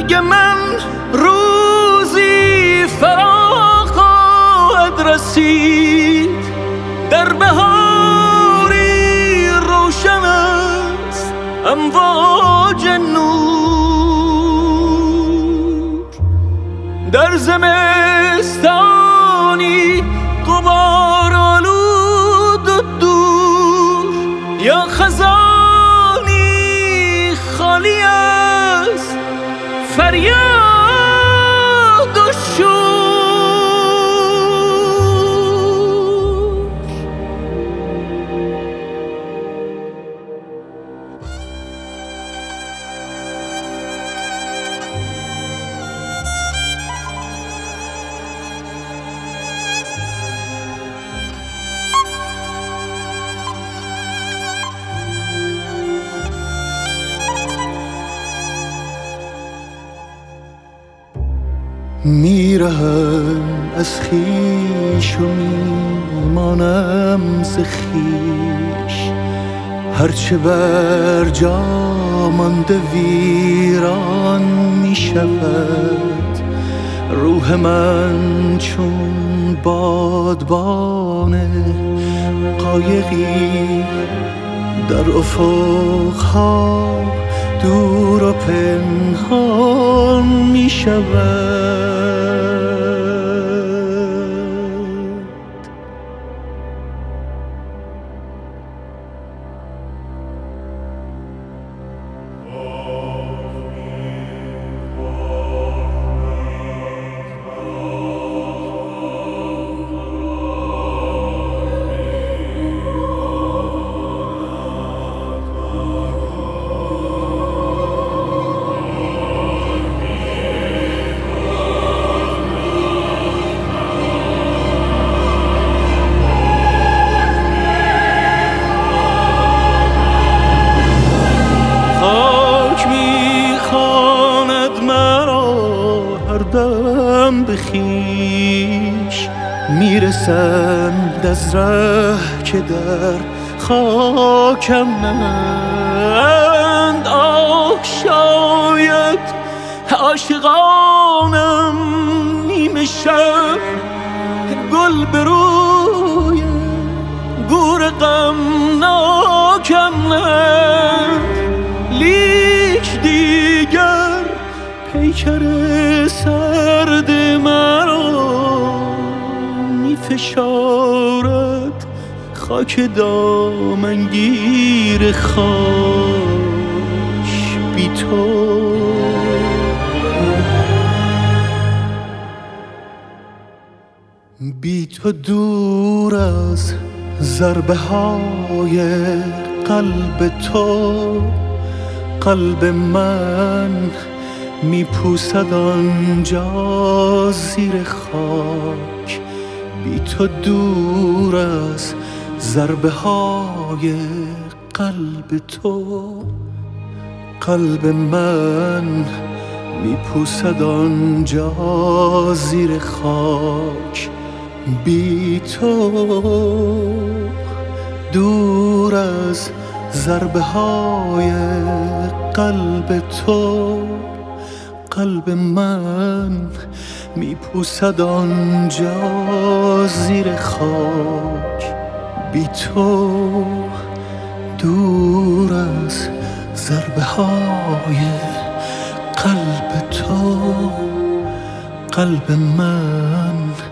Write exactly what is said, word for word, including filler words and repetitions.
مرگ من روزی فرا خواهد رسید، در بهاری روشن است امواج نور، در زمستانی غبار آلود و دور، یا خزانی خالی است فریاد و شور. میرهم از خویش و میمانم ز خویش، هرچه بر جا مانده ویران میشود. روح من چون بادبان قایقی در افقها دور و پنهان می شود. دم به خویش میرسند از ره که در خاکم نهند. آه شاید عاشقانم نیمه شب گل به روی گور غمناکم نهند، لیک دیگر پیکر سرد مرا می فشارد خاک دامنگیر خاک بی تو. بی تو دور از ضربه های قلب تو، قلب من می پوسد آنجا زیر خاک. بی تو دور از ضربه های قلب تو، قلب من می پوسد آنجا زیر خاک. بی تو دور از ضربه های قلب تو، قلب من می پوسد آنجا زیر خاک. بی تو دور از ضربه های قلب تو، قلب من